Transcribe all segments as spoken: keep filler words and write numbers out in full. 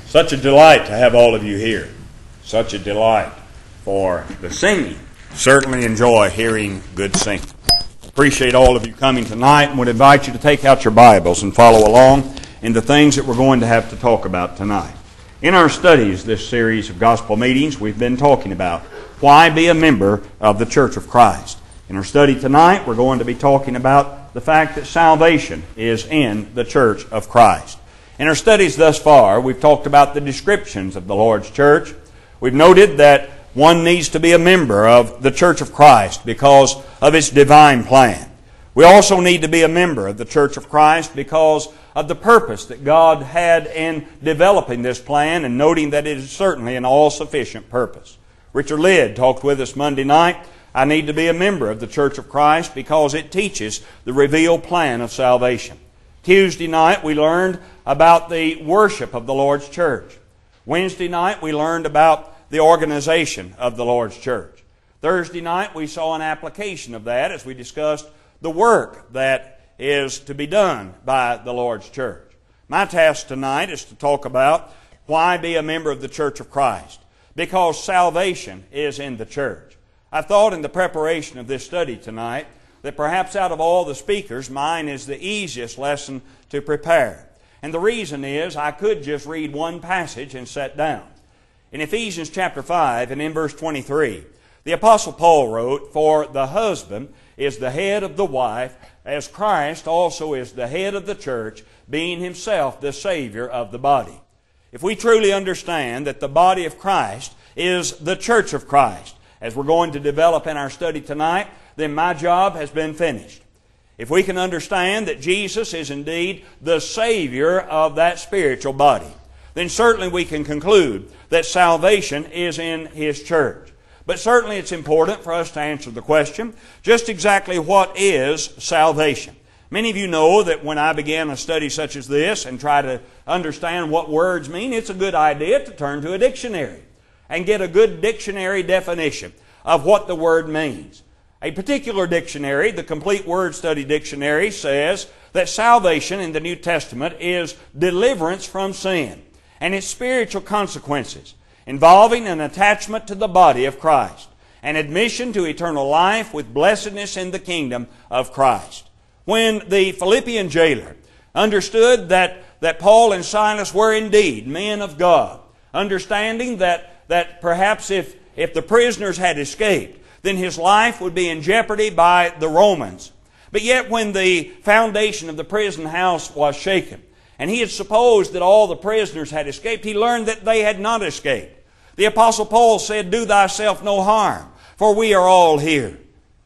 Such a delight to have all of you here. Such a delight for the singing. Certainly enjoy hearing good singing. Appreciate all of you coming tonight and would invite you to take out your Bibles and follow along in the things that we're going to have to talk about tonight. In our studies, this series of gospel meetings, we've been talking about why be a member of the Church of Christ. In our study tonight, we're going to be talking about the fact that salvation is in the Church of Christ. In our studies thus far, we've talked about the descriptions of the Lord's church. We've noted that one needs to be a member of the Church of Christ because of its divine plan. We also need to be a member of the Church of Christ because of the purpose that God had in developing this plan and noting that it is certainly an all-sufficient purpose. Richard Lidd talked with us Monday night. I need to be a member of the Church of Christ because it teaches the revealed plan of salvation. Tuesday night we learned about the worship of the Lord's church. Wednesday night we learned about the organization of the Lord's church. Thursday night we saw an application of that as we discussed the work that is to be done by the Lord's church. My task tonight is to talk about why be a member of the Church of Christ. Because salvation is in the church. I thought in the preparation of this study tonight that perhaps out of all the speakers, mine is the easiest lesson to prepare. And the reason is I could just read one passage and sit down. In Ephesians chapter five and in verse twenty-three, the Apostle Paul wrote, "For the husband is the head of the wife, as Christ also is the head of the church, being himself the Savior of the body." If we truly understand that the body of Christ is the church of Christ, as we're going to develop in our study tonight, then my job has been finished. If we can understand that Jesus is indeed the Savior of that spiritual body, then certainly we can conclude that salvation is in His church. But certainly it's important for us to answer the question, just exactly what is salvation? Many of you know that when I began a study such as this and try to understand what words mean, it's a good idea to turn to a dictionary and get a good dictionary definition of what the word means. A particular dictionary, the Complete Word Study Dictionary, says that salvation in the New Testament is deliverance from sin and its spiritual consequences, involving an attachment to the body of Christ, and admission to eternal life with blessedness in the kingdom of Christ. When the Philippian jailer understood that, that Paul and Silas were indeed men of God, understanding that, that perhaps if, if the prisoners had escaped, then his life would be in jeopardy by the Romans. But yet when the foundation of the prison house was shaken, and he had supposed that all the prisoners had escaped, he learned that they had not escaped. The Apostle Paul said, "Do thyself no harm, for we are all here."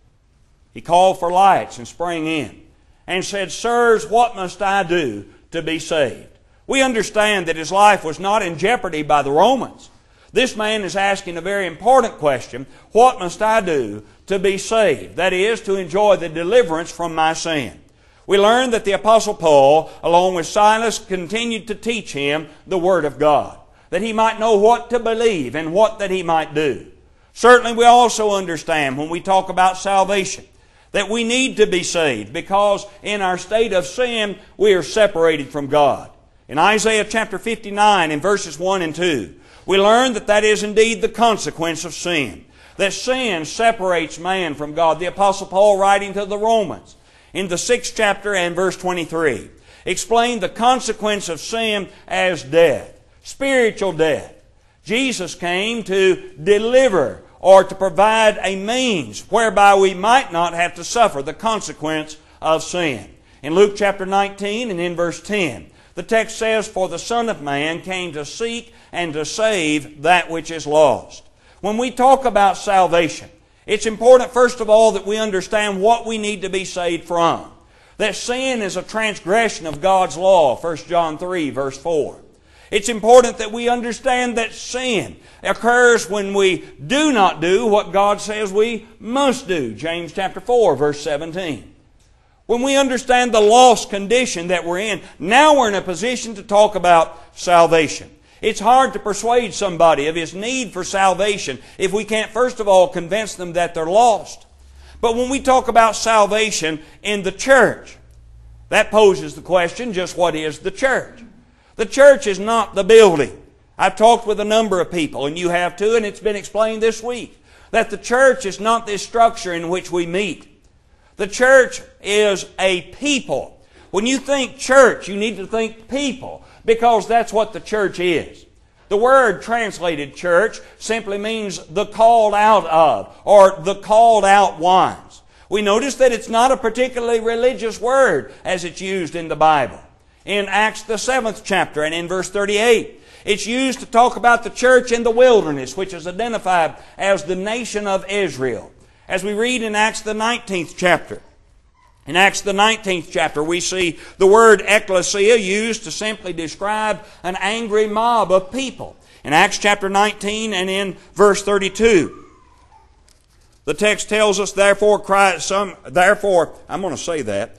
He called for lights and sprang in and said, "Sirs, what must I do to be saved?" We understand that his life was not in jeopardy by the Romans. This man is asking a very important question. What must I do to be saved? That is, to enjoy the deliverance from my sin. We learn that the Apostle Paul, along with Silas, continued to teach him the Word of God, that he might know what to believe and what that he might do. Certainly we also understand when we talk about salvation that we need to be saved because in our state of sin we are separated from God. In Isaiah chapter fifty-nine in verses one and two, we learn that that is indeed the consequence of sin. That sin separates man from God. The Apostle Paul, writing to the Romans in the sixth chapter and verse twenty-three, explained the consequence of sin as death, spiritual death. Jesus came to deliver or to provide a means whereby we might not have to suffer the consequence of sin. In Luke chapter nineteen and in verse ten, the text says, "For the Son of Man came to seek and to save that which is lost." When we talk about salvation, it's important first of all that we understand what we need to be saved from. That sin is a transgression of God's law, First John three verse four. It's important that we understand that sin occurs when we do not do what God says we must do, James chapter four verse seventeen. When we understand the lost condition that we're in, now we're in a position to talk about salvation. It's hard to persuade somebody of his need for salvation if we can't first of all convince them that they're lost. But when we talk about salvation in the church, that poses the question, just what is the church? The church is not the building. I've talked with a number of people, and you have too, and it's been explained this week, that the church is not this structure in which we meet. The church is a people. When you think church, you need to think people, because that's what the church is. The word translated church simply means the called out of, or the called out ones. We notice that it's not a particularly religious word as it's used in the Bible. In Acts the seventh chapter and in verse thirty-eight, it's used to talk about the church in the wilderness, which is identified as the nation of Israel. As we read in Acts the nineteenth chapter, in Acts the nineteenth chapter, we see the word ecclesia used to simply describe an angry mob of people. In Acts chapter nineteen and in verse thirty-two, the text tells us, therefore, cried some, therefore, I'm going to say that.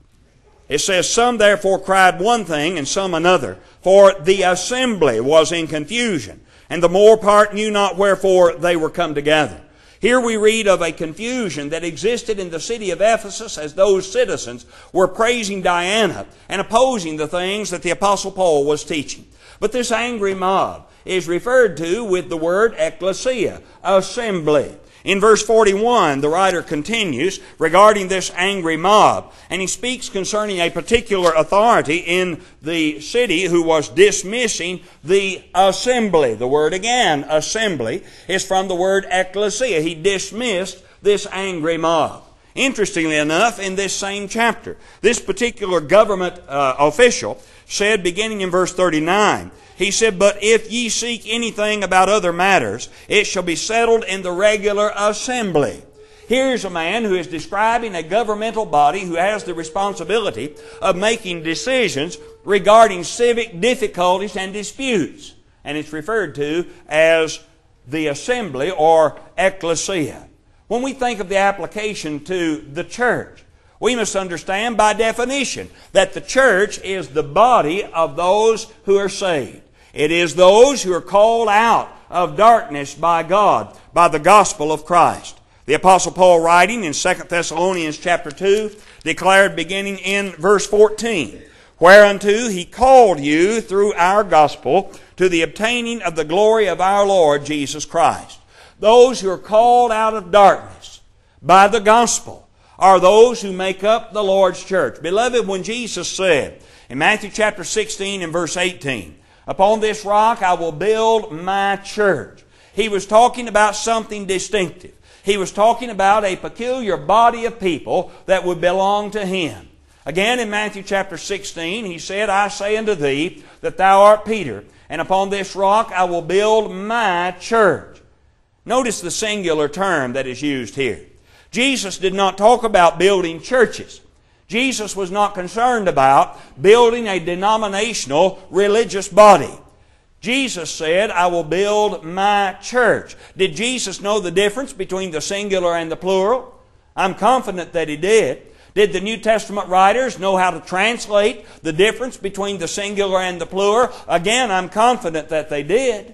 It says, some therefore cried one thing and some another, for the assembly was in confusion, and the more part knew not wherefore they were come together. Here we read of a confusion that existed in the city of Ephesus as those citizens were praising Diana and opposing the things that the Apostle Paul was teaching. But this angry mob is referred to with the word ecclesia, assembly. In verse forty-one, the writer continues regarding this angry mob, and he speaks concerning a particular authority in the city who was dismissing the assembly. The word again, assembly, is from the word ecclesia. He dismissed this angry mob. Interestingly enough, in this same chapter, this particular government uh, official said, beginning in verse thirty-nine, he said, but if ye seek anything about other matters, it shall be settled in the regular assembly. Here's a man who is describing a governmental body who has the responsibility of making decisions regarding civic difficulties and disputes. And it's referred to as the assembly or ecclesia. When we think of the application to the church, we must understand by definition that the church is the body of those who are saved. It is those who are called out of darkness by God, by the gospel of Christ. The Apostle Paul, writing in Second Thessalonians chapter two, declared beginning in verse fourteen, whereunto he called you through our gospel to the obtaining of the glory of our Lord Jesus Christ. Those who are called out of darkness by the gospel are those who make up the Lord's church. Beloved, when Jesus said in Matthew chapter sixteen and verse eighteen, upon this rock I will build my church, He was talking about something distinctive. He was talking about a peculiar body of people that would belong to Him. Again in Matthew chapter sixteen, He said, I say unto thee that thou art Peter, and upon this rock I will build my church. Notice the singular term that is used here. Jesus did not talk about building churches. Jesus was not concerned about building a denominational religious body. Jesus said, I will build my church. Did Jesus know the difference between the singular and the plural? I'm confident that He did. Did the New Testament writers know how to translate the difference between the singular and the plural? Again, I'm confident that they did.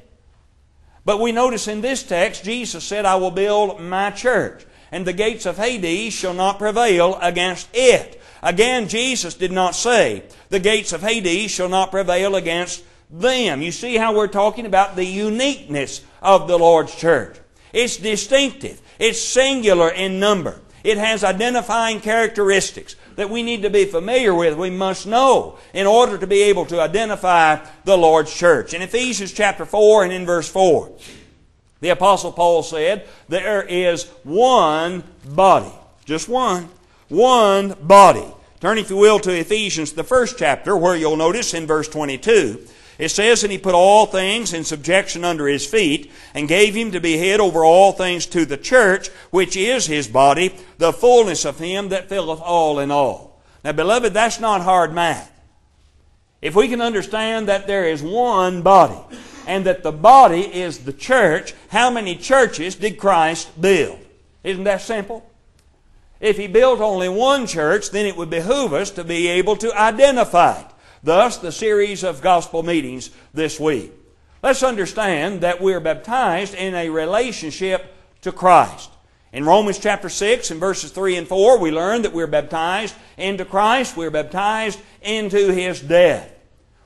But we notice in this text, Jesus said, I will build my church, and the gates of Hades shall not prevail against it. Again, Jesus did not say, the gates of Hades shall not prevail against them. You see how we're talking about the uniqueness of the Lord's church. It's distinctive. It's singular in number. It has identifying characteristics that we need to be familiar with. We must know in order to be able to identify the Lord's church. In Ephesians chapter four and in verse four, the Apostle Paul said, there is one body. Just one. One body. Turn, if you will, to Ephesians, the first chapter, where you'll notice in verse twenty-two, it says, and He put all things in subjection under His feet, and gave Him to be head over all things to the church, which is His body, the fullness of Him that filleth all in all. Now, beloved, that's not hard math. If we can understand that there is one body, and that the body is the church, how many churches did Christ build? Isn't that simple? If He built only one church, then it would behoove us to be able to identify it. Thus, the series of gospel meetings this week. Let's understand that we're baptized in a relationship to Christ. In Romans chapter six and verses three and four, we learn that we're baptized into Christ. We're baptized into His death.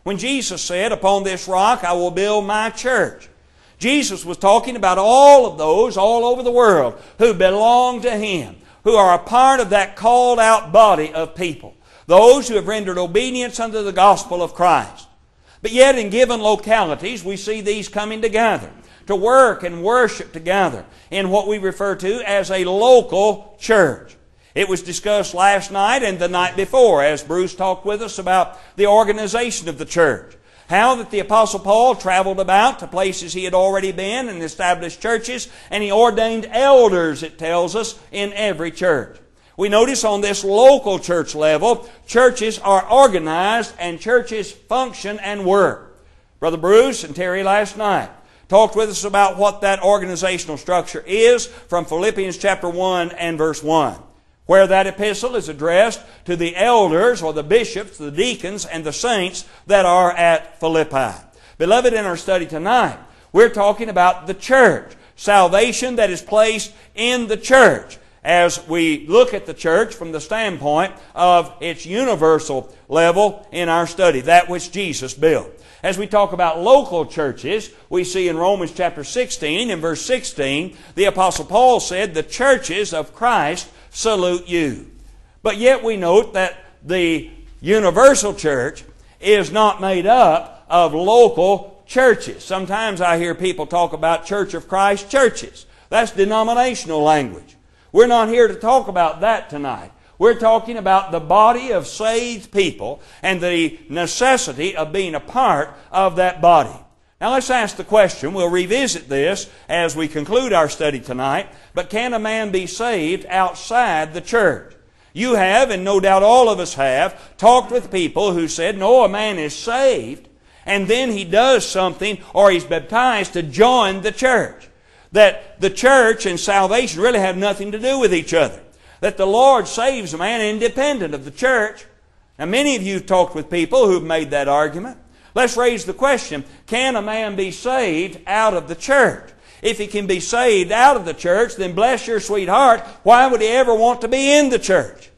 When Jesus said, "Upon this rock I will build my church," Jesus was talking about all of those all over the world who belong to Him, who are a part of that called out body of people, those who have rendered obedience unto the gospel of Christ. But yet in given localities we see these coming together to work and worship together in what we refer to as a local church. It was discussed last night and the night before as Bruce talked with us about the organization of the church. How that the Apostle Paul traveled about to places he had already been and established churches, and he ordained elders, it tells us, in every church. We notice on this local church level, churches are organized and churches function and work. Brother Bruce and Terry last night talked with us about what that organizational structure is from Philippians chapter one and verse one, where that epistle is addressed to the elders or the bishops, the deacons, and the saints that are at Philippi. Beloved, in our study tonight, we're talking about the church, salvation that is placed in the church, as we look at the church from the standpoint of its universal level in our study, that which Jesus built. As we talk about local churches, we see in Romans chapter sixteen, in verse sixteen, the Apostle Paul said, "The churches of Christ salute you." But yet we note that the universal church is not made up of local churches. Sometimes I hear people talk about Church of Christ churches. That's denominational language. We're not here to talk about that tonight. We're talking about the body of saved people and the necessity of being a part of that body. Now let's ask the question, we'll revisit this as we conclude our study tonight, but can a man be saved outside the church? You have, and no doubt all of us have, talked with people who said, no, a man is saved, and then he does something, or he's baptized to join the church. That the church and salvation really have nothing to do with each other. That the Lord saves a man independent of the church. Now many of you have talked with people who've made that argument. Let's raise the question, can a man be saved out of the church? If he can be saved out of the church, then bless your sweetheart, why would he ever want to be in the church?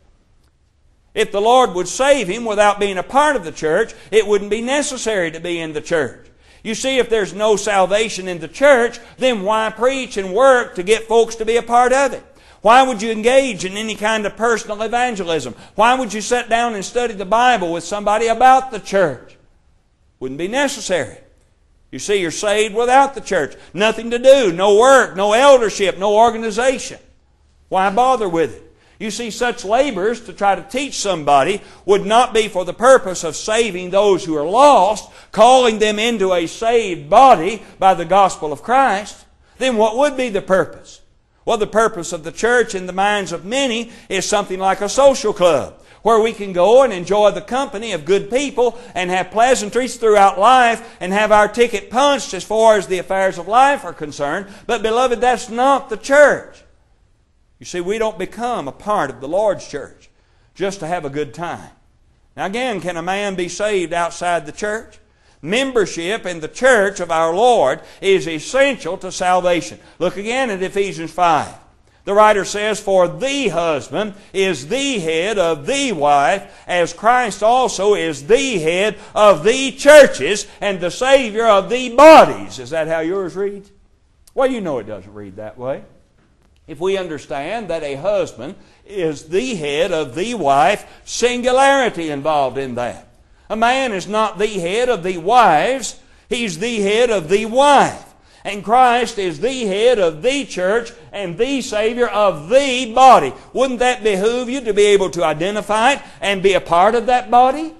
If the Lord would save him without being a part of the church, it wouldn't be necessary to be in the church. You see, if there's no salvation in the church, then why preach and work to get folks to be a part of it? Why would you engage in any kind of personal evangelism? Why would you sit down and study the Bible with somebody about the church? Wouldn't be necessary. You see, you're saved without the church. Nothing to do, no work, no eldership, no organization. Why bother with it? You see, such labors to try to teach somebody would not be for the purpose of saving those who are lost, calling them into a saved body by the gospel of Christ. Then what would be the purpose? Well, the purpose of the church in the minds of many is something like a social club, where we can go and enjoy the company of good people and have pleasantries throughout life and have our ticket punched as far as the affairs of life are concerned. But beloved, that's not the church. You see, we don't become a part of the Lord's church just to have a good time. Now again, can a man be saved outside the church? Membership in the church of our Lord is essential to salvation. Look again at Ephesians five. The writer says, "For the husband is the head of the wife, as Christ also is the head of the churches and the Savior of the bodies." Is that how yours reads? Well, you know it doesn't read that way. If we understand that a husband is the head of the wife, singularity involved in that. A man is not the head of the wives, he's the head of the wife. And Christ is the head of the church and the Savior of the body. Wouldn't that behoove you to be able to identify it and be a part of that body?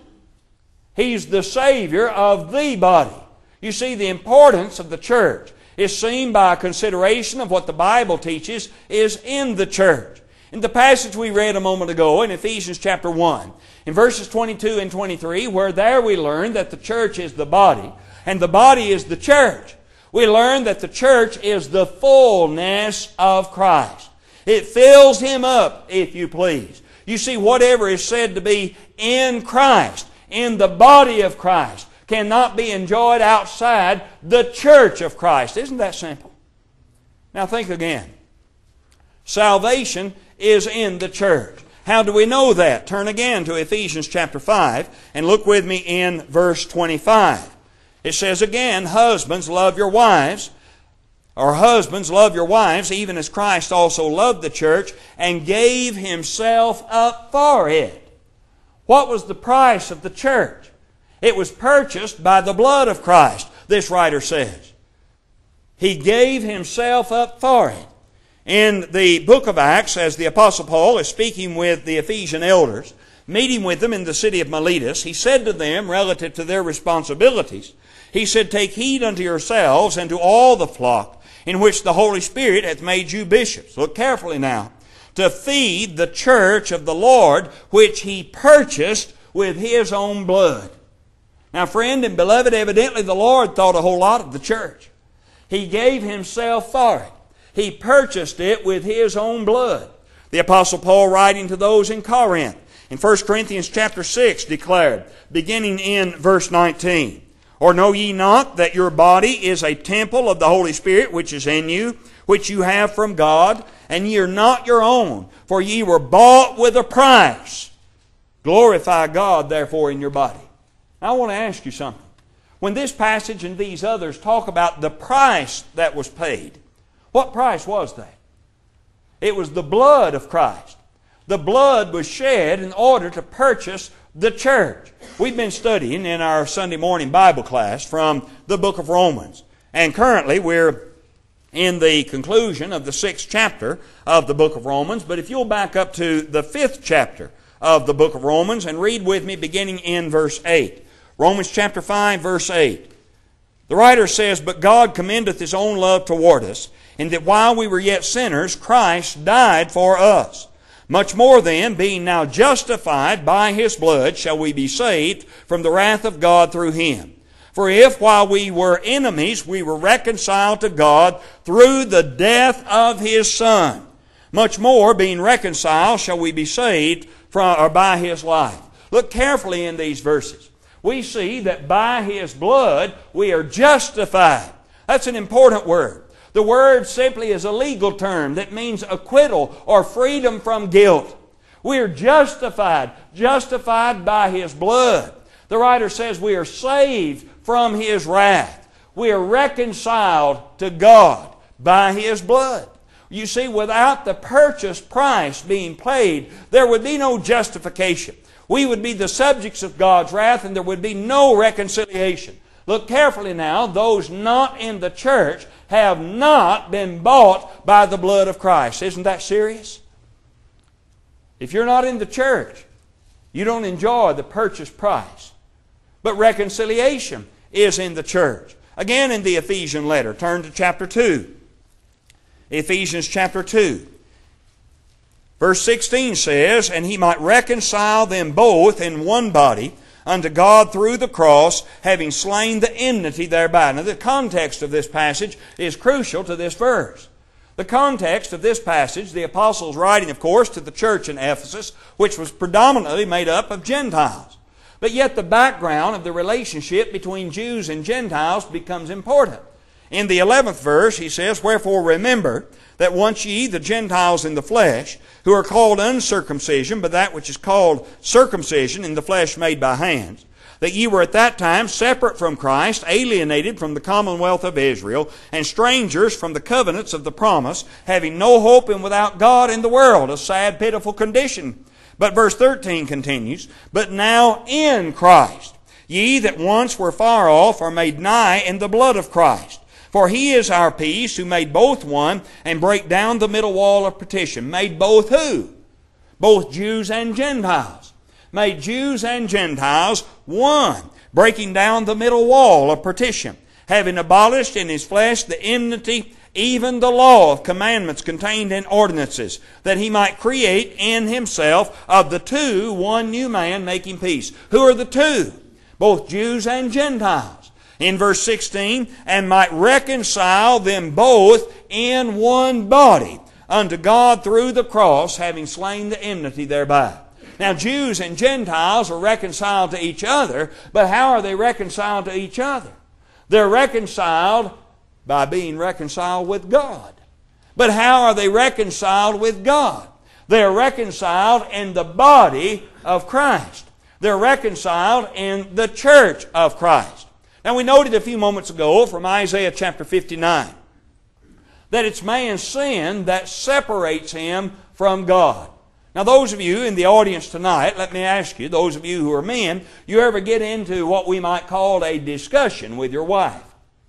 He's the Savior of the body. You see, the importance of the church is seen by a consideration of what the Bible teaches is in the church. In the passage we read a moment ago in Ephesians chapter one, in verses twenty-two and twenty-three, where there we learn that the church is the body, and the body is the church. We learn that the church is the fullness of Christ. It fills Him up, if you please. You see, whatever is said to be in Christ, in the body of Christ, cannot be enjoyed outside the church of Christ. Isn't that simple? Now think again. Salvation is in the church. How do we know that? Turn again to Ephesians chapter five and look with me in verse twenty-five. It says again, husbands, love your wives, or husbands, love your wives, even as Christ also loved the church and gave Himself up for it. What was the price of the church? It was purchased by the blood of Christ, this writer says. He gave Himself up for it. In the book of Acts, as the Apostle Paul is speaking with the Ephesian elders, meeting with them in the city of Miletus, he said to them, relative to their responsibilities, he said, take heed unto yourselves and to all the flock in which the Holy Spirit hath made you bishops. Look carefully now. To feed the church of the Lord, which He purchased with His own blood. Now, friend and beloved, evidently the Lord thought a whole lot of the church. He gave Himself for it. He purchased it with His own blood. The Apostle Paul, writing to those in Corinth, in First Corinthians chapter six, declared, beginning in verse nineteen, or know ye not that your body is a temple of the Holy Spirit which is in you, which you have from God, and ye are not your own, for ye were bought with a price. Glorify God, therefore, in your body. Now, I want to ask you something. When this passage and these others talk about the price that was paid, what price was that? It was the blood of Christ. The blood was shed in order to purchase the church. We've been studying in our Sunday morning Bible class from the book of Romans. And currently we're in the conclusion of the sixth chapter of the book of Romans. But if you'll back up to the fifth chapter of the book of Romans and read with me beginning in verse eight. Romans chapter five, verse eight. The writer says, but God commendeth His own love toward us, in that while we were yet sinners, Christ died for us. Much more then, being now justified by His blood, shall we be saved from the wrath of God through Him. For if, while we were enemies, we were reconciled to God through the death of His Son, much more, being reconciled, shall we be saved from, or by His life. Look carefully in these verses. We see that by His blood we are justified. That's an important word. The word simply is a legal term that means acquittal or freedom from guilt. We are justified, justified by His blood. The writer says we are saved from His wrath. We are reconciled to God by His blood. You see, without the purchase price being paid, there would be no justification. We would be the subjects of God's wrath and there would be no reconciliation. Look carefully now. Those not in the church have not been bought by the blood of Christ. Isn't that serious? If you're not in the church, you don't enjoy the purchase price. But reconciliation is in the church. Again in the Ephesian letter, turn to chapter two. Ephesians chapter two. Verse sixteen says, and He might reconcile them both in one body unto God through the cross, having slain the enmity thereby. Now the context of this passage is crucial to this verse. The context of this passage, the apostles writing, of course, to the church in Ephesus, which was predominantly made up of Gentiles. But yet the background of the relationship between Jews and Gentiles becomes important. In the eleventh verse, he says, wherefore remember that once ye, the Gentiles in the flesh, who are called uncircumcision, but that which is called circumcision in the flesh made by hands, that ye were at that time separate from Christ, alienated from the commonwealth of Israel, and strangers from the covenants of the promise, having no hope and without God in the world. A sad, pitiful condition. But verse thirteen continues, but now in Christ, ye that once were far off are made nigh in the blood of Christ. For He is our peace, who made both one, and brake down the middle wall of partition. Made both who? Both Jews and Gentiles. Made Jews and Gentiles one, breaking down the middle wall of partition, having abolished in His flesh the enmity, even the law of commandments contained in ordinances, that He might create in Himself of the two one new man, making peace. Who are the two? Both Jews and Gentiles. In verse sixteen, and might reconcile them both in one body unto God through the cross, having slain the enmity thereby. Now, Jews and Gentiles are reconciled to each other, but how are they reconciled to each other? They're reconciled by being reconciled with God. But how are they reconciled with God? They are reconciled in the body of Christ. They're reconciled in the church of Christ. Now we noted a few moments ago from Isaiah chapter fifty-nine that it's man's sin that separates him from God. Now those of you in the audience tonight, let me ask you, those of you who are men, you ever get into what we might call a discussion with your wife?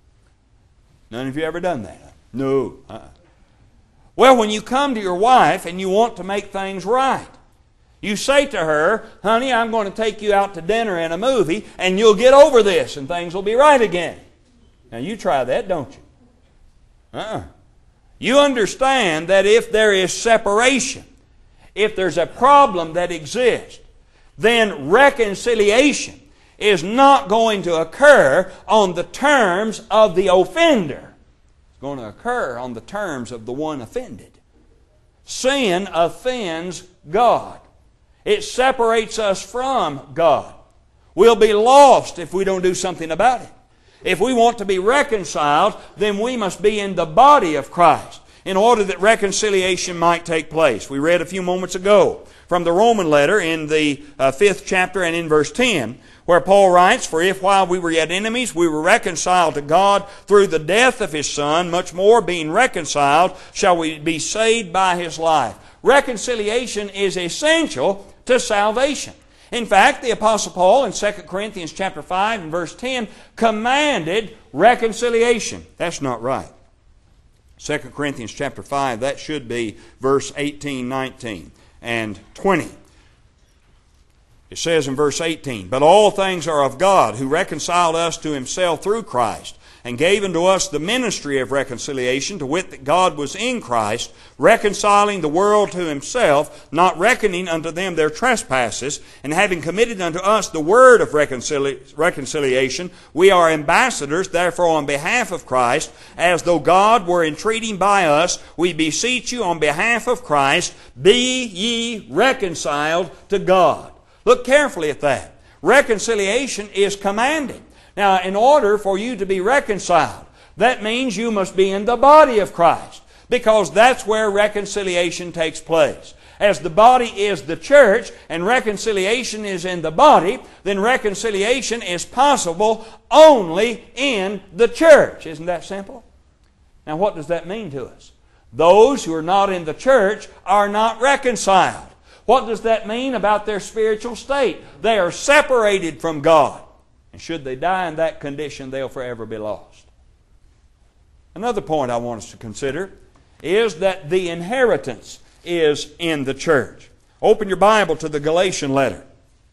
None of you ever done that? No. Uh-uh. Well, when you come to your wife and you want to make things right, you say to her, honey, I'm going to take you out to dinner and a movie, and you'll get over this, and things will be right again. Now, you try that, don't you? Uh-uh. You understand that if there is separation, if there's a problem that exists, then reconciliation is not going to occur on the terms of the offender. It's going to occur on the terms of the one offended. Sin offends God. It separates us from God. We'll be lost if we don't do something about it. If we want to be reconciled, then we must be in the body of Christ in order that reconciliation might take place. We read a few moments ago from the Roman letter in the uh, fifth chapter and in verse ten, where Paul writes, For if while we were yet enemies, we were reconciled to God through the death of His Son, much more being reconciled shall we be saved by His life. Reconciliation is essential to salvation. In fact, the Apostle Paul in Second Corinthians chapter five and verse ten commanded reconciliation. That's not right. Second Corinthians chapter five, that should be verse eighteen, nineteen, and twenty. It says in verse eighteen, But all things are of God, who reconciled us to Himself through Christ, and gave unto us the ministry of reconciliation, to wit that God was in Christ, reconciling the world to Himself, not reckoning unto them their trespasses, and having committed unto us the word of reconcili- reconciliation, we are ambassadors, therefore on behalf of Christ, as though God were entreating by us, we beseech you on behalf of Christ, be ye reconciled to God. Look carefully at that. Reconciliation is commanded. Now, in order for you to be reconciled, that means you must be in the body of Christ, because that's where reconciliation takes place. As the body is the church and reconciliation is in the body, then reconciliation is possible only in the church. Isn't that simple? Now, what does that mean to us? Those who are not in the church are not reconciled. What does that mean about their spiritual state? They are separated from God. And should they die in that condition, they'll forever be lost. Another point I want us to consider is that the inheritance is in the church. Open your Bible to the Galatian letter.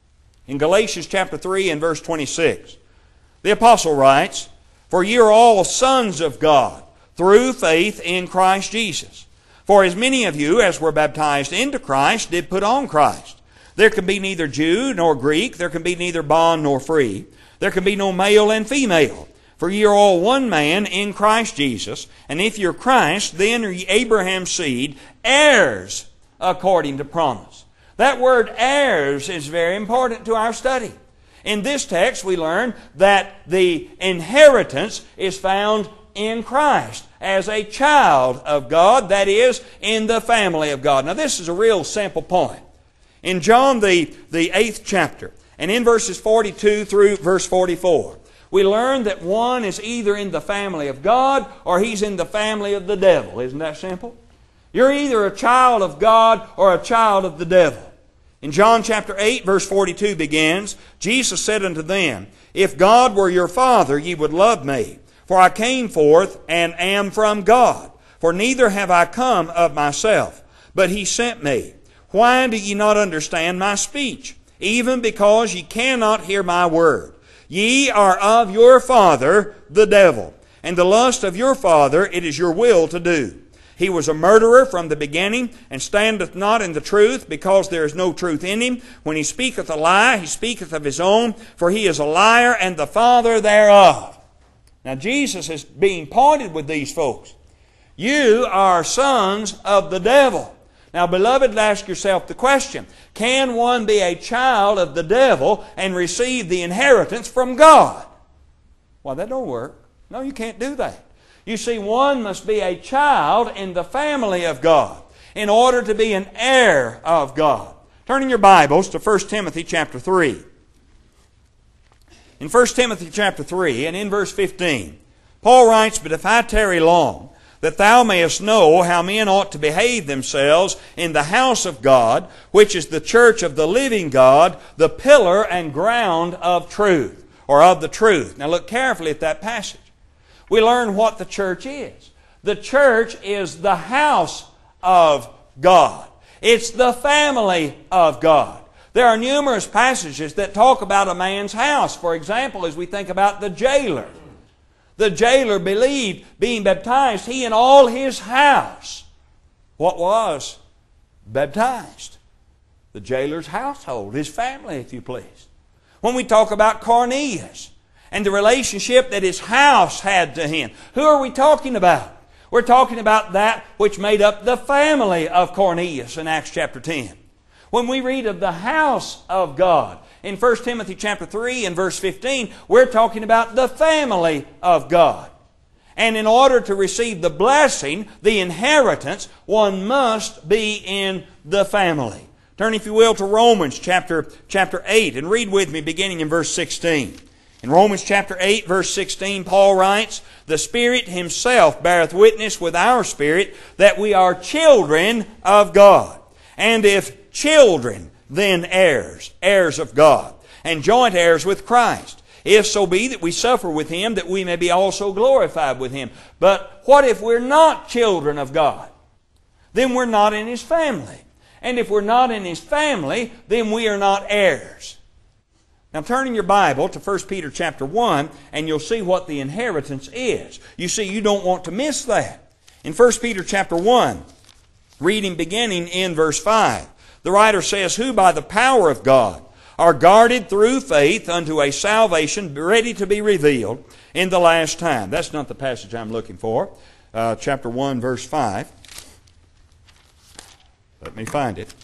In Galatians chapter three and verse twenty-six, the apostle writes, For ye are all sons of God through faith in Christ Jesus. For as many of you as were baptized into Christ did put on Christ. There can be neither Jew nor Greek, there can be neither bond nor free. There can be no male and female, for ye are all one man in Christ Jesus. And if you're Christ, then are ye Abraham's seed, heirs according to promise. That word heirs is very important to our study. In this text we learn that the inheritance is found in Christ as a child of God, that is, in the family of God. Now this is a real simple point. In John the, the eighth chapter, and in verses forty-two through verse forty-four, we learn that one is either in the family of God or he's in the family of the devil. Isn't that simple? You're either a child of God or a child of the devil. In John chapter eight, verse forty-two begins, Jesus said unto them, If God were your Father, ye would love me, for I came forth and am from God. For neither have I come of myself, but He sent me. Why do ye not understand my speech? Even because ye cannot hear my word. Ye are of your father, the devil, and the lust of your father it is your will to do. He was a murderer from the beginning, and standeth not in the truth, because there is no truth in him. When he speaketh a lie, he speaketh of his own, for he is a liar and the father thereof. Now Jesus is being pointed with these folks. You are sons of the devil. Now, beloved, ask yourself the question, can one be a child of the devil and receive the inheritance from God? Well, that don't work. No, you can't do that. You see, one must be a child in the family of God. in order to be an heir of God. Turn in your Bibles to First Timothy chapter three. In First Timothy chapter three and in verse fifteen, Paul writes, "But if I tarry long, that thou mayest know how men ought to behave themselves in the house of God, which is the church of the living God, the pillar and ground of truth," or of the truth. Now look carefully at that passage. We learn what the church is. The church is the house of God. It's the family of God. There are numerous passages that talk about a man's house. For example, as we think about the jailer. The jailer believed, being baptized, he and all his house, what was? Baptized. The jailer's household, his family, if you please. When we talk about Cornelius and the relationship that his house had to him, who are we talking about? We're talking about that which made up the family of Cornelius in Acts chapter ten. When we read of the house of God, in First Timothy chapter three and verse fifteen, we're talking about the family of God. And in order to receive the blessing, the inheritance, one must be in the family. Turn, if you will, to Romans chapter, chapter eight and read with me beginning in verse sixteen. In Romans chapter eight, verse sixteen, Paul writes, "The Spirit Himself beareth witness with our spirit that we are children of God. And if children, then heirs, heirs of God, and joint heirs with Christ. If so be that we suffer with Him, that we may be also glorified with Him." But what if we're not children of God? Then we're not in His family. And if we're not in His family, then we are not heirs. Now turn in your Bible to First Peter chapter one, and you'll see what the inheritance is. You see, you don't want to miss that. In First Peter chapter one, reading beginning in verse five, the writer says, "Who by the power of God are guarded through faith unto a salvation ready to be revealed in the last time." That's not the passage I'm looking for. Uh, chapter one, verse five. Let me find it.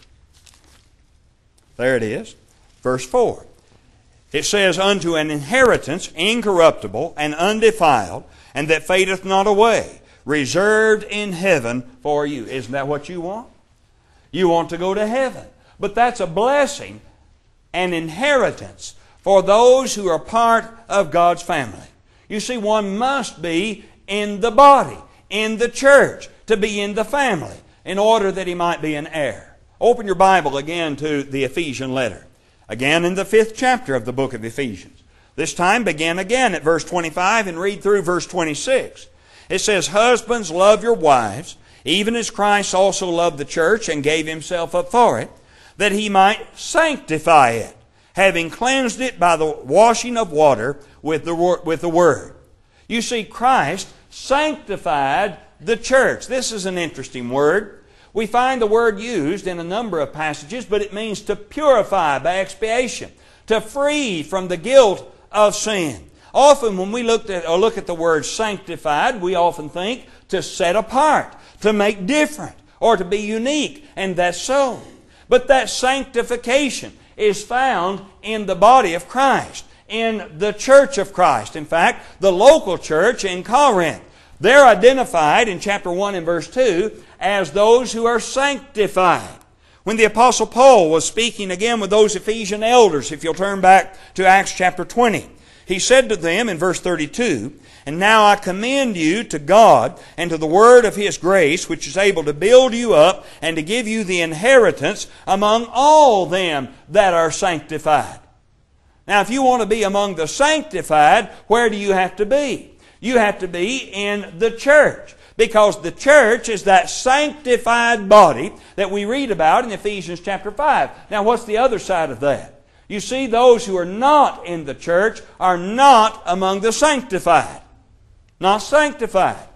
There it is. Verse four. It says, "Unto an inheritance incorruptible and undefiled, and that fadeth not away, reserved in heaven for you." Isn't that what you want? You want to go to heaven. But that's a blessing, an inheritance for those who are part of God's family. You see, one must be in the body, in the church, to be in the family, in order that he might be an heir. Open your Bible again to the Ephesian letter. Again in the fifth chapter of the book of Ephesians. This time begin again at verse twenty-five and read through verse twenty-six. It says, "Husbands, love your wives, even as Christ also loved the church and gave Himself up for it, that He might sanctify it, having cleansed it by the washing of water with the, with the Word." You see, Christ sanctified the church. This is an interesting word. We find the word used in a number of passages, but it means to purify by expiation, to free from the guilt of sin. Often when we look at, or look at the word sanctified, we often think to set apart, to make different, or to be unique, and that's so. But that sanctification is found in the body of Christ, in the church of Christ. In fact, the local church in Corinth, they're identified in chapter one and verse two as those who are sanctified. When the Apostle Paul was speaking again with those Ephesian elders, if you'll turn back to Acts chapter twenty, he said to them in verse thirty-two, "And now I commend you to God and to the word of His grace, which is able to build you up and to give you the inheritance among all them that are sanctified." Now, if you want to be among the sanctified, where do you have to be? You have to be in the church. Because the church is that sanctified body that we read about in Ephesians chapter five. Now, what's the other side of that? You see, those who are not in the church are not among the sanctified. Not sanctified.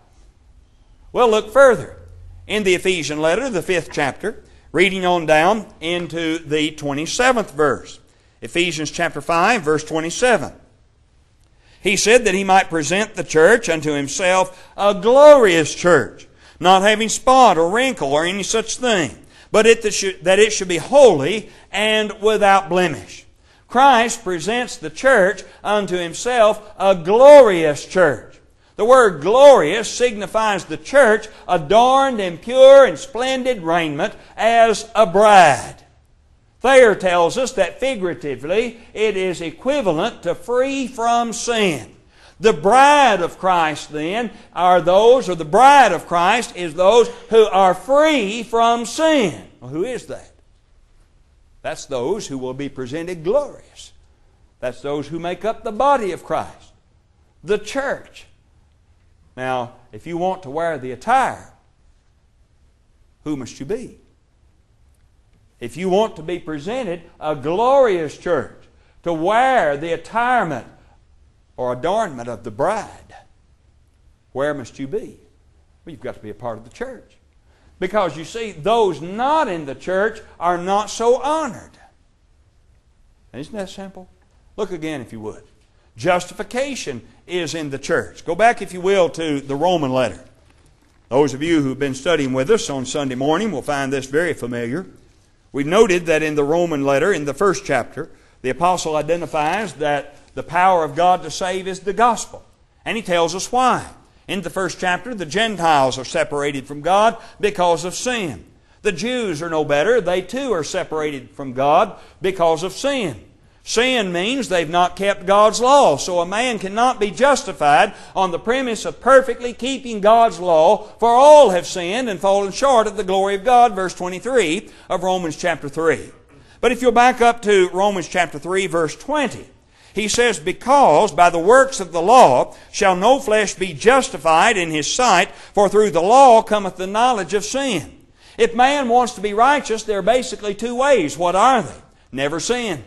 Well, look further. In the Ephesian letter, the fifth chapter, reading on down into the twenty-seventh verse. Ephesians chapter five, verse twenty-seven. He said that He might present the church unto Himself a glorious church, not having spot or wrinkle or any such thing, but it that it should be holy and without blemish. Christ presents the church unto Himself a glorious church. The word glorious signifies the church adorned in pure and splendid raiment as a bride. Thayer tells us that figuratively it is equivalent to free from sin. The bride of Christ then are those, or the bride of Christ is those who are free from sin. Well, who is that? That's those who will be presented glorious. That's those who make up the body of Christ, the church. Now, if you want to wear the attire, who must you be? If you want to be presented a glorious church, to wear the attirement or adornment of the bride, where must you be? Well, you've got to be a part of the church. Because you see, those not in the church are not so honored. Isn't that simple? Look again if you would. Justification is in the church. Go back, if you will, to the Roman letter. Those of you who have been studying with us on Sunday morning will find this very familiar. We noted that in the Roman letter, in the first chapter, the apostle identifies that the power of God to save is the gospel. And he tells us why. In the first chapter, the Gentiles are separated from God because of sin. The Jews are no better. They too are separated from God because of sin. Sin means they've not kept God's law. So a man cannot be justified on the premise of perfectly keeping God's law, for all have sinned and fallen short of the glory of God, verse twenty-three of Romans chapter three. But if you'll back up to Romans chapter three, verse twenty, he says, because by the works of the law shall no flesh be justified in his sight, for through the law cometh the knowledge of sin. If man wants to be righteous, there are basically two ways. What are they? Never sin.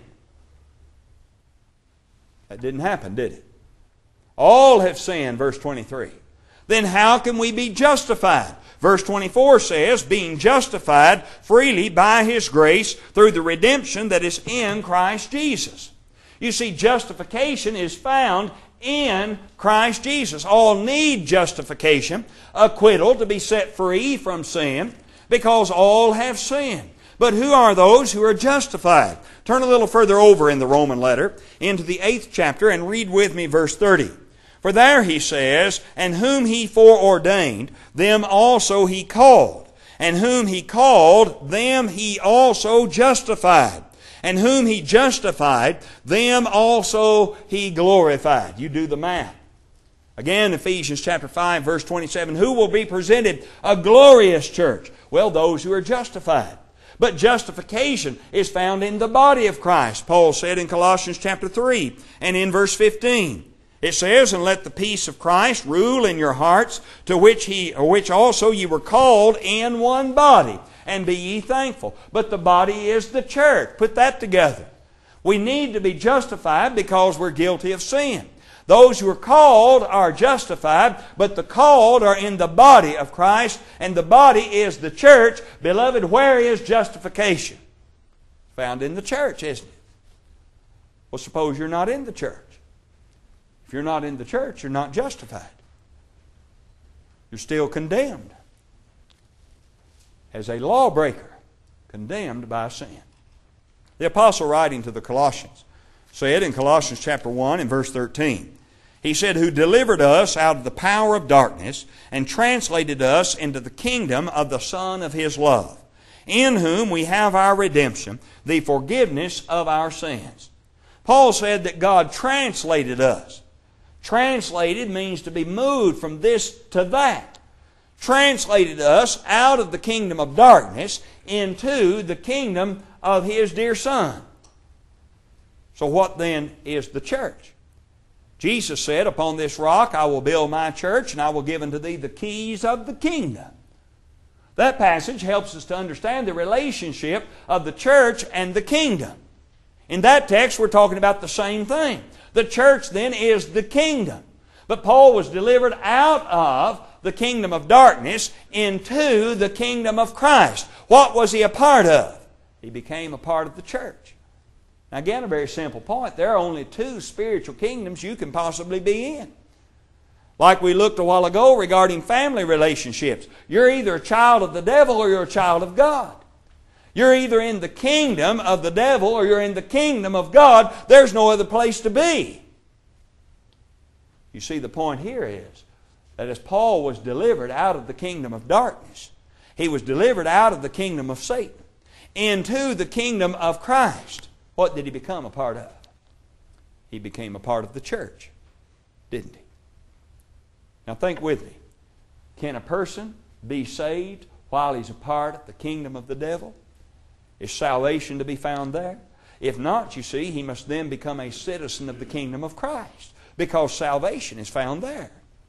That didn't happen, did it? All have sinned, verse twenty-three. Then how can we be justified? Verse twenty-four says, being justified freely by His grace through the redemption that is in Christ Jesus. You see, justification is found in Christ Jesus. All need justification, acquittal to be set free from sin, because all have sinned. But who are those who are justified? Turn a little further over in the Roman letter, into the eighth chapter, and read with me verse thirty. For there he says, and whom He foreordained, them also He called. And whom He called, them He also justified. And whom He justified, them also He glorified. You do the math. Again, Ephesians chapter five, verse twenty-seven, who will be presented a glorious church? Well, those who are justified. But justification is found in the body of Christ. Paul said in Colossians chapter three and in verse fifteen, it says, and let the peace of Christ rule in your hearts, to which he, or which also ye were called in one body, and be ye thankful. But the body is the church. Put that together. We need to be justified because we're guilty of sin. Those who are called are justified, but the called are in the body of Christ, and the body is the church. Beloved, where is justification? Found in the church, isn't it? Well, suppose you're not in the church. If you're not in the church, you're not justified. You're still condemned as a lawbreaker, condemned by sin. The apostle writing to the Colossians said in Colossians chapter one and verse thirteen, he said, who delivered us out of the power of darkness and translated us into the kingdom of the Son of His love, in whom we have our redemption, the forgiveness of our sins. Paul said that God translated us. Translated means to be moved from this to that. Translated us out of the kingdom of darkness into the kingdom of His dear Son. So what then is the church? Jesus said, upon this rock I will build my church, and I will give unto thee the keys of the kingdom. That passage helps us to understand the relationship of the church and the kingdom. In that text we're talking about the same thing. The church then is the kingdom. But Paul was delivered out of the kingdom of darkness into the kingdom of Christ. What was he a part of? He became a part of the church. Now again, a very simple point. There are only two spiritual kingdoms you can possibly be in. Like we looked a while ago regarding family relationships. You're either a child of the devil or you're a child of God. You're either in the kingdom of the devil or you're in the kingdom of God. There's no other place to be. You see, the point here is that as Paul was delivered out of the kingdom of darkness, he was delivered out of the kingdom of Satan into the kingdom of Christ. What did he become a part of? He became a part of the church, didn't he? Now think with me. Can a person be saved while he's a part of the kingdom of the devil? Is salvation to be found there? If not, you see, he must then become a citizen of the kingdom of Christ, because salvation is found there.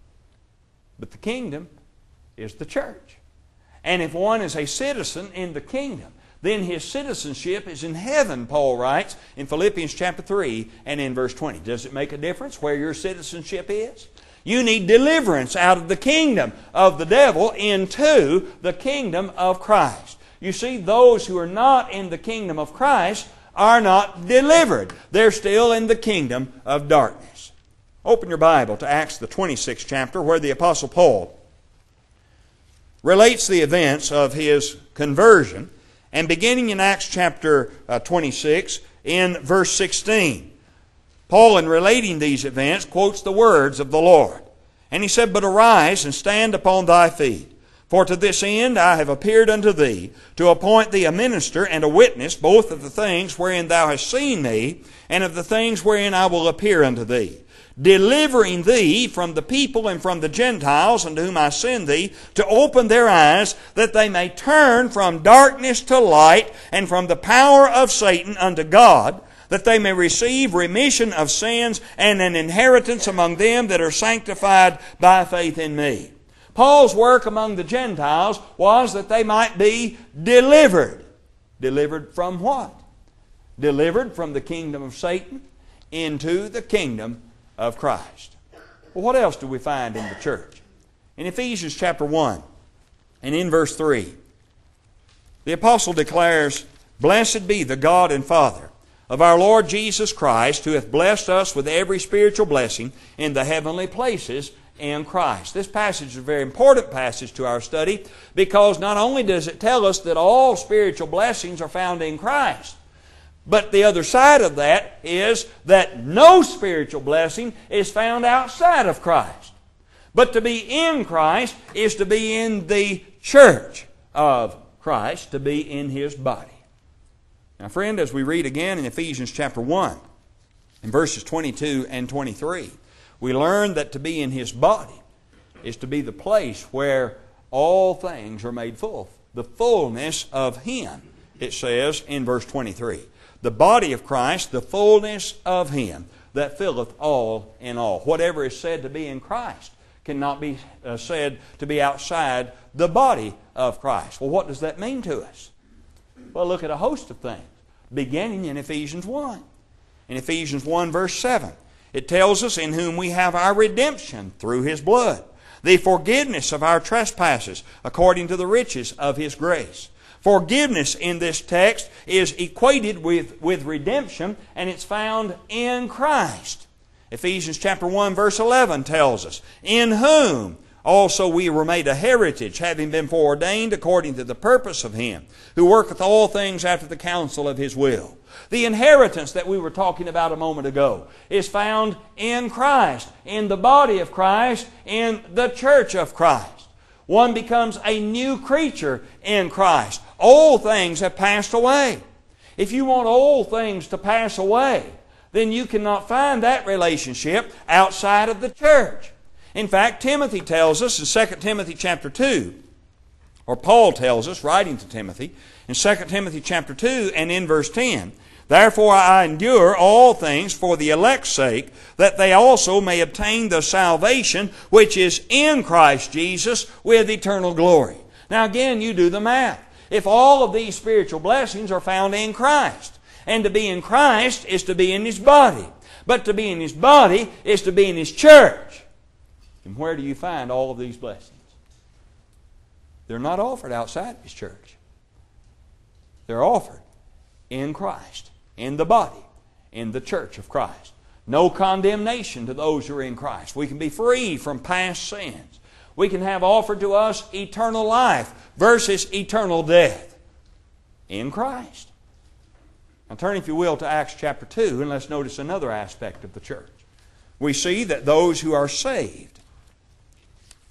But the kingdom is the church. And if one is a citizen in the kingdom, then his citizenship is in heaven, Paul writes in Philippians chapter three and in verse twenty. Does it make a difference where your citizenship is? You need deliverance out of the kingdom of the devil into the kingdom of Christ. You see, those who are not in the kingdom of Christ are not delivered. They're still in the kingdom of darkness. Open your Bible to Acts the twenty-sixth chapter, where the Apostle Paul relates the events of his conversion. And beginning in Acts chapter uh, twenty-six, in verse sixteen, Paul, in relating these events, quotes the words of the Lord. And he said, "But arise and stand upon thy feet. For to this end I have appeared unto thee, to appoint thee a minister and a witness, both of the things wherein thou hast seen me, and of the things wherein I will appear unto thee, delivering thee from the people and from the Gentiles unto whom I send thee, to open their eyes, that they may turn from darkness to light, and from the power of Satan unto God, that they may receive remission of sins and an inheritance among them that are sanctified by faith in me." Paul's work among the Gentiles was that they might be delivered. Delivered from what? Delivered from the kingdom of Satan into the kingdom of Christ. Well, what else do we find in the church? In Ephesians chapter one and in verse three, the apostle declares, "Blessed be the God and Father of our Lord Jesus Christ, who hath blessed us with every spiritual blessing in the heavenly places in Christ." This passage is a very important passage to our study, because not only does it tell us that all spiritual blessings are found in Christ, but the other side of that is that no spiritual blessing is found outside of Christ. But to be in Christ is to be in the church of Christ, to be in His body. Now, friend, as we read again in Ephesians chapter one, in verses twenty-two and twenty-three, we learn that to be in His body is to be the place where all things are made full. The fullness of Him, it says in verse twenty-three. The body of Christ, the fullness of Him that filleth all in all. Whatever is said to be in Christ cannot be uh, said to be outside the body of Christ. Well, what does that mean to us? Well, look at a host of things, beginning in Ephesians one. In Ephesians one verse seven, it tells us, "In whom we have our redemption through His blood, the forgiveness of our trespasses, according to the riches of His grace." Forgiveness in this text is equated with, with redemption, and it's found in Christ. Ephesians chapter one verse eleven tells us, "In whom also we were made a heritage, having been foreordained according to the purpose of Him, who worketh all things after the counsel of His will." The inheritance that we were talking about a moment ago is found in Christ, in the body of Christ, in the church of Christ. One becomes a new creature in Christ. Old things have passed away. If you want old things to pass away, then you cannot find that relationship outside of the church. In fact, Timothy tells us in Second Timothy chapter two, or Paul tells us, writing to Timothy, in Second Timothy chapter two and in verse ten, "Therefore I endure all things for the elect's sake, that they also may obtain the salvation which is in Christ Jesus with eternal glory." Now again, you do the math. If all of these spiritual blessings are found in Christ, and to be in Christ is to be in His body, but to be in His body is to be in His church, then where do you find all of these blessings? They're not offered outside of His church. They're offered in Christ, in the body, in the church of Christ. No condemnation to those who are in Christ. We can be free from past sins. We can have offered to us eternal life versus eternal death in Christ. Now turn, if you will, to Acts chapter two, and let's notice another aspect of the church. We see that those who are saved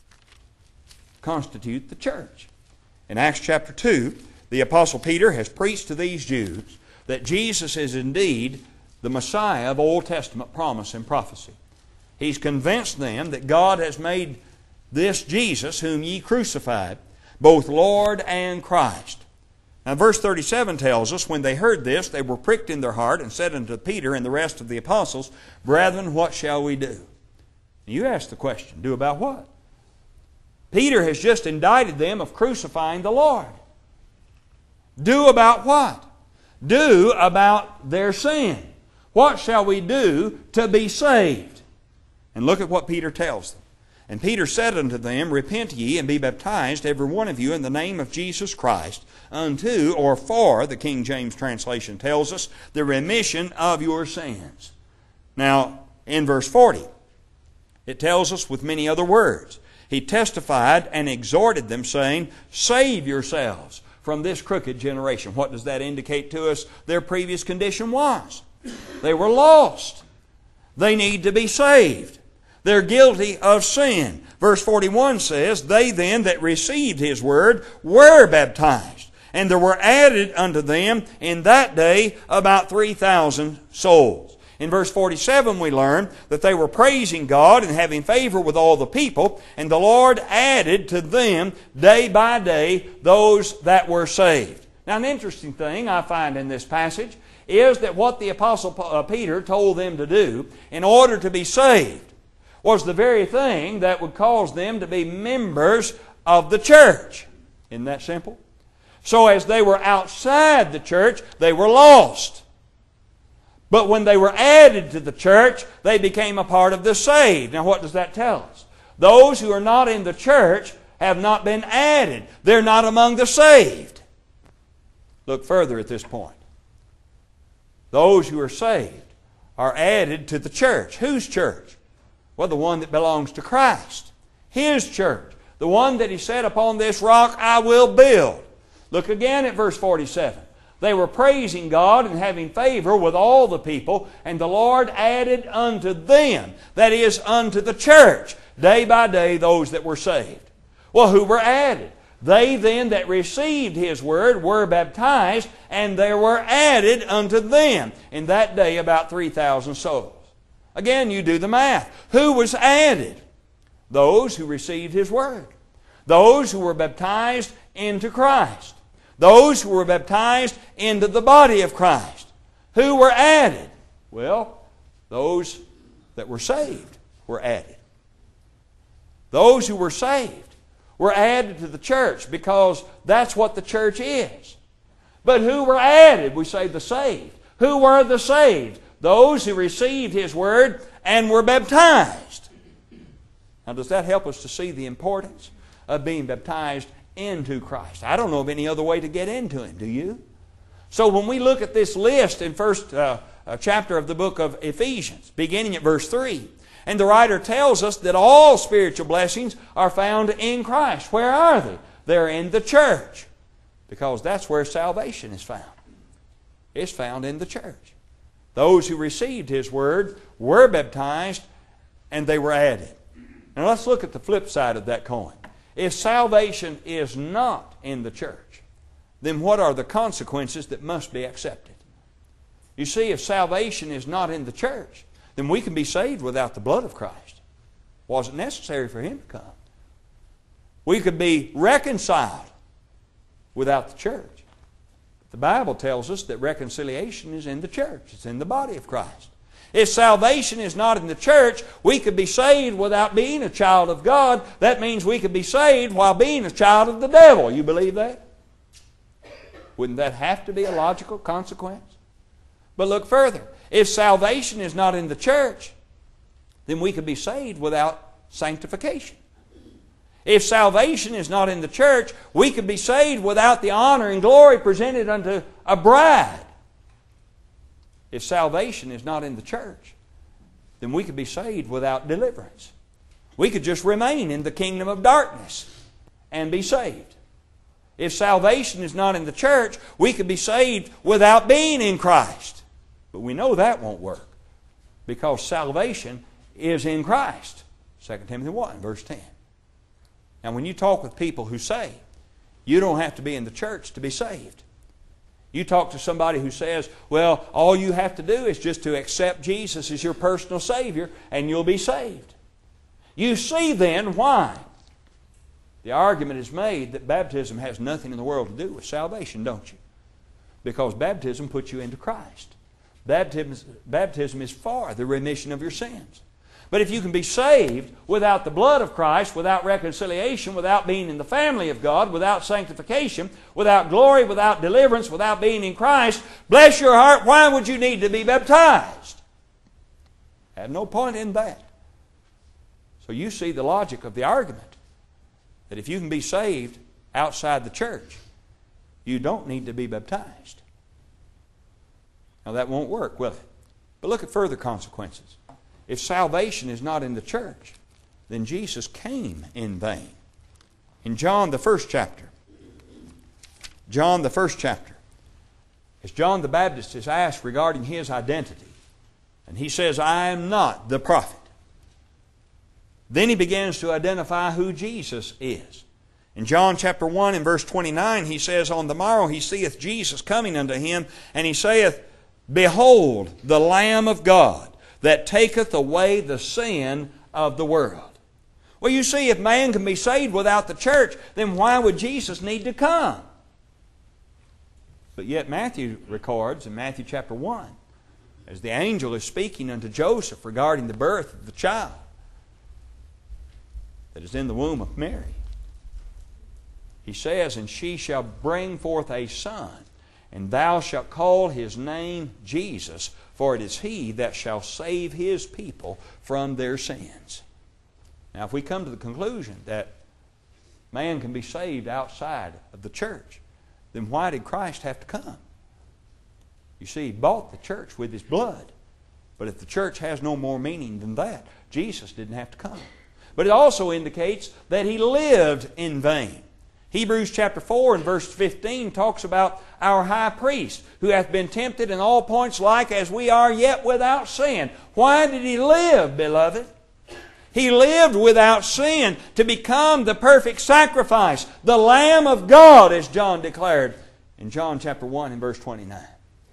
constitute the church. In Acts chapter two, the Apostle Peter has preached to these Jews that Jesus is indeed the Messiah of Old Testament promise and prophecy. He's convinced them that God has made this Jesus, whom ye crucified, both Lord and Christ. Now verse thirty-seven tells us, when they heard this, they were pricked in their heart, and said unto Peter and the rest of the apostles, Brethren, what shall we do? You ask the question, do about what? Peter has just indicted them of crucifying the Lord. Do about what? Do about their sin. What shall we do to be saved? And look at what Peter tells them. And Peter said unto them, Repent ye, and be baptized, every one of you, in the name of Jesus Christ, unto, or for, the King James translation tells us, the remission of your sins. Now, in verse forty, it tells us with many other words. He testified and exhorted them, saying, Save yourselves from this crooked generation. What does that indicate to us their previous condition was? They were lost. They need to be saved. They're guilty of sin. Verse forty-one says, They then that received His word were baptized, and there were added unto them in that day about three thousand souls. In verse forty-seven we learn that they were praising God and having favor with all the people, and the Lord added to them day by day those that were saved. Now, an interesting thing I find in this passage is that what the Apostle Peter told them to do in order to be saved was the very thing that would cause them to be members of the church. Isn't that simple? So as they were outside the church, they were lost. But when they were added to the church, they became a part of the saved. Now what does that tell us? Those who are not in the church have not been added. They're not among the saved. Look further at this point. Those who are saved are added to the church. Whose church? Well, the one that belongs to Christ. His church. The one that He said, Upon this rock I will build. Look again at verse forty-seven. They were praising God and having favor with all the people, and the Lord added unto them, that is, unto the church, day by day those that were saved. Well, who were added? They then that received His word were baptized, and there were added unto them in that day about three thousand souls. Again, you do the math. Who was added? Those who received His word. Those who were baptized into Christ. Those who were baptized into the body of Christ. Who were added? Well, those that were saved were added. Those who were saved were added to the church, because that's what the church is. But who were added? We say the saved. Who were the saved? Those who received His word and were baptized. Now, does that help us to see the importance of being baptized into Christ? I don't know of any other way to get into Him, do you? So when we look at this list in first uh, uh, chapter of the book of Ephesians, beginning at verse three, and the writer tells us that all spiritual blessings are found in Christ. Where are they? They're in the church, because that's where salvation is found. It's found in the church. Those who received His word were baptized, and they were added. Now let's look at the flip side of that coin. If salvation is not in the church, then what are the consequences that must be accepted? You see, if salvation is not in the church, then we can be saved without the blood of Christ. It wasn't necessary for Him to come. We could be reconciled without the church. The Bible tells us that reconciliation is in the church. It's in the body of Christ. If salvation is not in the church, we could be saved without being a child of God. That means we could be saved while being a child of the devil. You believe that? Wouldn't that have to be a logical consequence? But look further. If salvation is not in the church, then we could be saved without sanctification. If salvation is not in the church, we could be saved without the honor and glory presented unto a bride. If salvation is not in the church, then we could be saved without deliverance. We could just remain in the kingdom of darkness and be saved. If salvation is not in the church, we could be saved without being in Christ. But we know that won't work, because salvation is in Christ. Second Timothy one, verse ten. Now, when you talk with people who say, you don't have to be in the church to be saved. You talk to somebody who says, well, all you have to do is just to accept Jesus as your personal Savior and you'll be saved. You see then why the argument is made that baptism has nothing in the world to do with salvation, don't you? Because baptism puts you into Christ. Baptism, baptism is for the remission of your sins. But if you can be saved without the blood of Christ, without reconciliation, without being in the family of God, without sanctification, without glory, without deliverance, without being in Christ, bless your heart, why would you need to be baptized? I have no point in that. So you see the logic of the argument, that if you can be saved outside the church, you don't need to be baptized. Now that won't work, will it? But look at further consequences. If salvation is not in the church, then Jesus came in vain. In John, the first chapter, John, the first chapter, as John the Baptist is asked regarding his identity, and he says, I am not the prophet. Then he begins to identify who Jesus is. In John chapter one and verse twenty-nine, he says, On the morrow he seeth Jesus coming unto him, and he saith, Behold, the Lamb of God, that taketh away the sin of the world. Well, you see, if man can be saved without the church, then why would Jesus need to come? But yet Matthew records in Matthew chapter one, as the angel is speaking unto Joseph regarding the birth of the child that is in the womb of Mary, he says, And she shall bring forth a son, and thou shalt call his name Jesus, for it is he that shall save his people from their sins. Now, if we come to the conclusion that man can be saved outside of the church, then why did Christ have to come? You see, he bought the church with his blood. But if the church has no more meaning than that, Jesus didn't have to come. But it also indicates that he lived in vain. Hebrews chapter four and verse fifteen talks about our high priest, who hath been tempted in all points like as we are, yet without sin. Why did he live, beloved? He lived without sin to become the perfect sacrifice, the Lamb of God, as John declared in John chapter one and verse twenty-nine.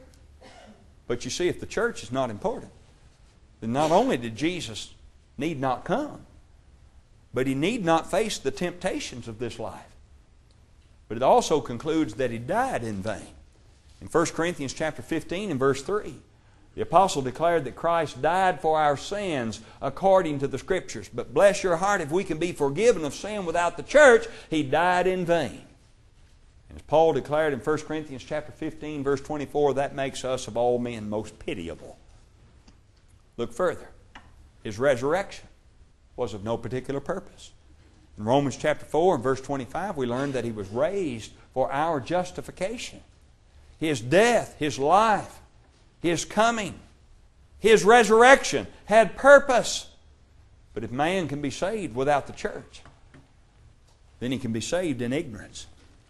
But you see, if the church is not important, then not only did Jesus need not come, but he need not face the temptations of this life. But it also concludes that he died in vain. In First Corinthians chapter fifteen and verse three, the apostle declared that Christ died for our sins according to the Scriptures. But bless your heart, if we can be forgiven of sin without the church, he died in vain. And as Paul declared in First Corinthians chapter fifteen, verse twenty-four, that makes us of all men most pitiable. Look further. His resurrection was of no particular purpose. In Romans chapter four and verse twenty-five, we learn that he was raised for our justification. His death, his life, his coming, his resurrection had purpose. But if man can be saved without the church, then he can be saved in ignorance.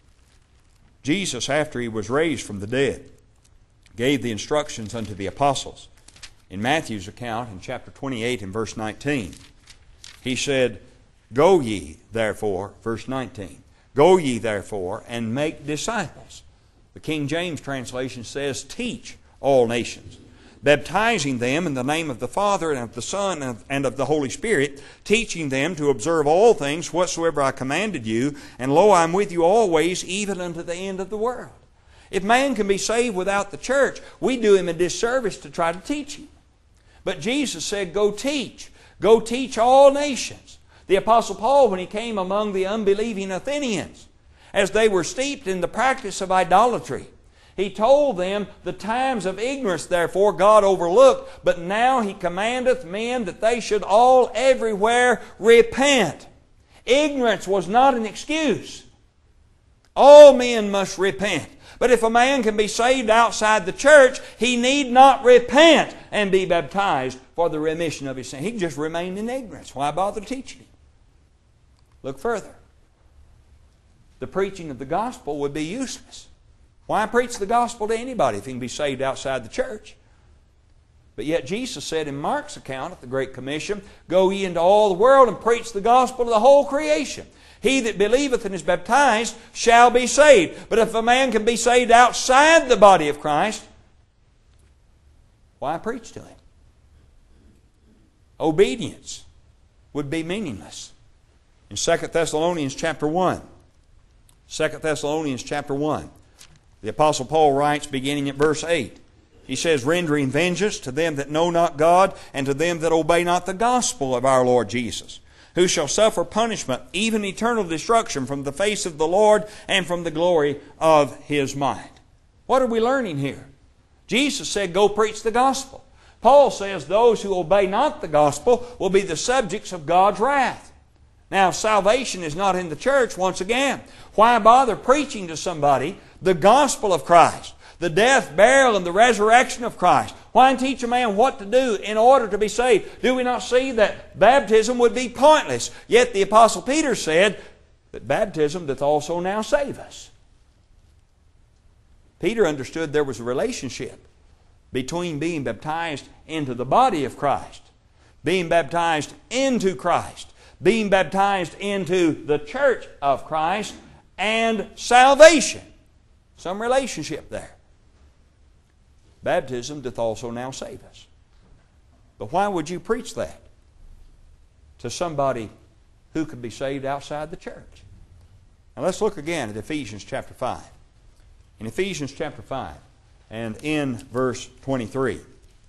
Jesus, after he was raised from the dead, gave the instructions unto the apostles. In Matthew's account, in chapter twenty-eight and verse nineteen, he said, Go ye, therefore, verse nineteen, Go ye, therefore, and make disciples. The King James translation says, Teach all nations, baptizing them in the name of the Father and of the Son and of the Holy Spirit, teaching them to observe all things whatsoever I commanded you, and lo, I am with you always, even unto the end of the world. If man can be saved without the church, we do him a disservice to try to teach him. But Jesus said, Go teach. Go teach all nations. The Apostle Paul, when he came among the unbelieving Athenians, as they were steeped in the practice of idolatry, he told them, The times of ignorance, therefore, God overlooked, but now he commandeth men that they should all everywhere repent. Ignorance was not an excuse. All men must repent. But if a man can be saved outside the church, he need not repent and be baptized for the remission of his sin. He can just remain in ignorance. Why bother teaching him? Look further. The preaching of the gospel would be useless. Why preach the gospel to anybody if he can be saved outside the church? But yet Jesus said in Mark's account of the Great Commission, Go ye into all the world and preach the gospel to the whole creation. He that believeth and is baptized shall be saved. But if a man can be saved outside the body of Christ, why preach to him? Obedience would be meaningless. In Second Thessalonians chapter one, Second Thessalonians chapter one, the Apostle Paul writes, beginning at verse eight, he says, rendering vengeance to them that know not God, and to them that obey not the gospel of our Lord Jesus, who shall suffer punishment, even eternal destruction, from the face of the Lord and from the glory of His might. What are we learning here? Jesus said, go preach the gospel. Paul says those who obey not the gospel will be the subjects of God's wrath. Now, salvation is not in the church, once again. Why bother preaching to somebody the gospel of Christ, the death, burial, and the resurrection of Christ? Why teach a man what to do in order to be saved? Do we not see that baptism would be pointless? Yet the Apostle Peter said that baptism doth also now save us. Peter understood there was a relationship between being baptized into the body of Christ, being baptized into Christ, being baptized into the church of Christ, and salvation. Some relationship there. Baptism doth also now save us. But why would you preach that to somebody who could be saved outside the church? Now let's look again at Ephesians chapter five. In Ephesians chapter five, and in verse twenty-three,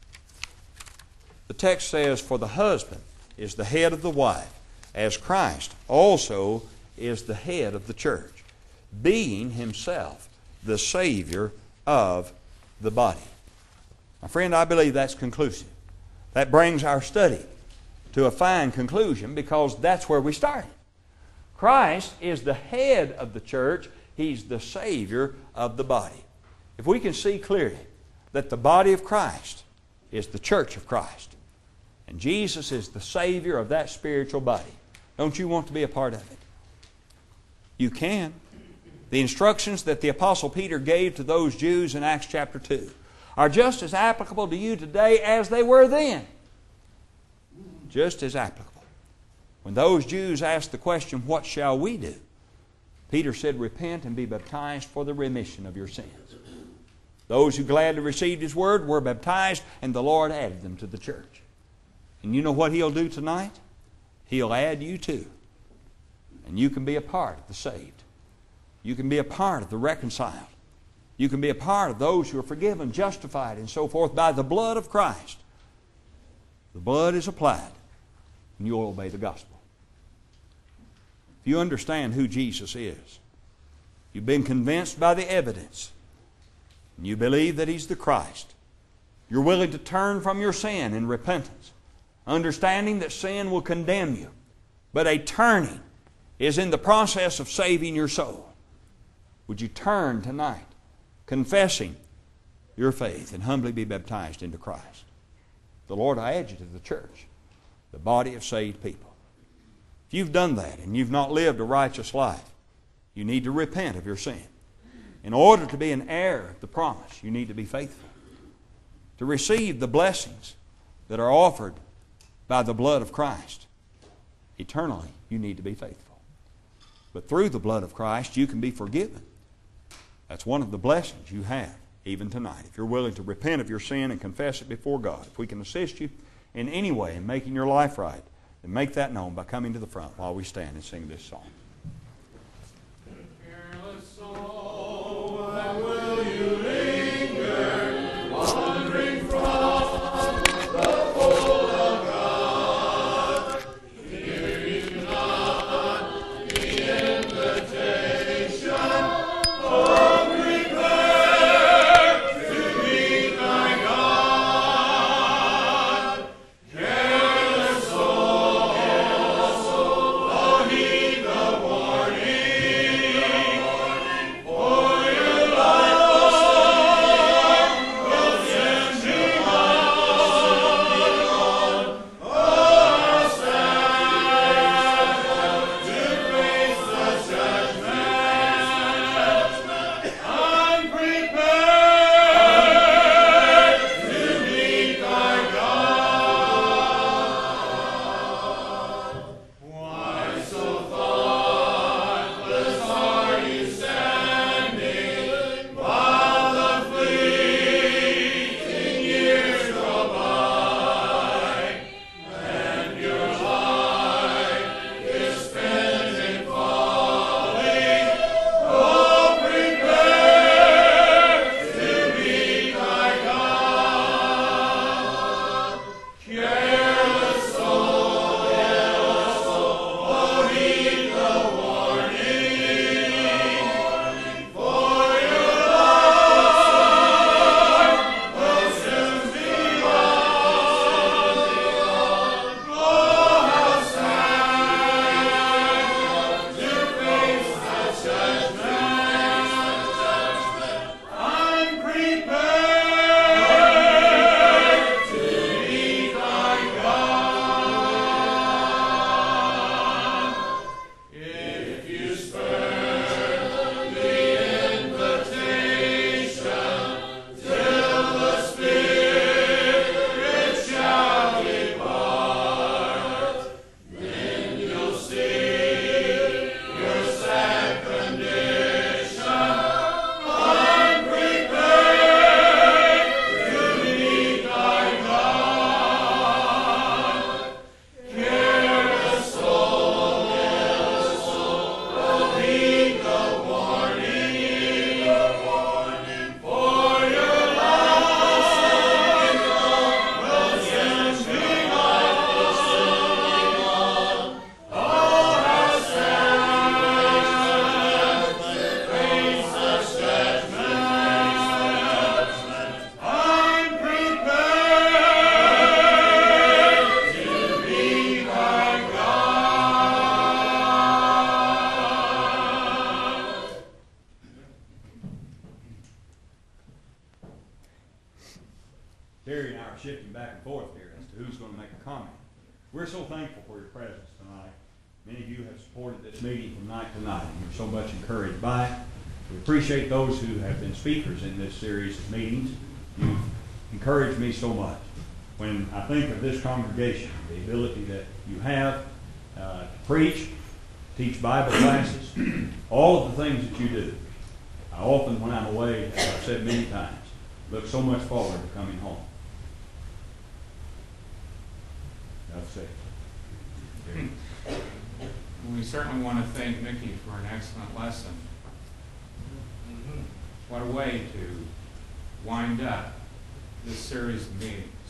the text says, for the husband is the head of the wife, as Christ also is the head of the church, being Himself the Savior of the body. My friend, I believe that's conclusive. That brings our study to a fine conclusion, because that's where we started. Christ is the head of the church. He's the Savior of the body. If we can see clearly that the body of Christ is the church of Christ, and Jesus is the Savior of that spiritual body, don't you want to be a part of it? You can. The instructions that the Apostle Peter gave to those Jews in Acts chapter two are just as applicable to you today as they were then. Just as applicable. When those Jews asked the question, what shall we do? Peter said, repent and be baptized for the remission of your sins. Those who gladly received His word were baptized, and the Lord added them to the church. And you know what He'll do tonight? He'll add you too. And you can be a part of the saved. You can be a part of the reconciled. You can be a part of those who are forgiven, justified, and so forth by the blood of Christ. The blood is applied, and you'll obey the gospel. If you understand who Jesus is, you've been convinced by the evidence, and you believe that He's the Christ, you're willing to turn from your sin in repentance, understanding that sin will condemn you, but a turning is in the process of saving your soul. Would you turn tonight, confessing your faith, and humbly be baptized into Christ? The Lord will add you to the church, the body of saved people. If you've done that and you've not lived a righteous life, you need to repent of your sin. In order to be an heir of the promise, you need to be faithful. To receive the blessings that are offered by the blood of Christ, eternally, you need to be faithful. But through the blood of Christ, you can be forgiven. That's one of the blessings you have even tonight. If you're willing to repent of your sin and confess it before God, if we can assist you in any way in making your life right, then make that known by coming to the front while we stand and sing this song. Careless soul, why will you linger, wandering from the fold of God? Hear you not the invitation, oh, prepare to meet thy God. Careless soul, oh, heed the shifting back and forth here as to who's going to make a comment. We're so thankful for your presence tonight. Many of you have supported this meeting from night to night, and you're so much encouraged by it. We appreciate those who have been speakers in this series of meetings. You've encouraged me so much. When I think of this congregation, the ability that you have uh, to preach, teach Bible classes, all of the things that you do, I often, when I'm away, as I've said many times, look so much forward to coming home. That's it. We certainly want to thank Mickey for an excellent lesson. What a way to wind up this series of meetings.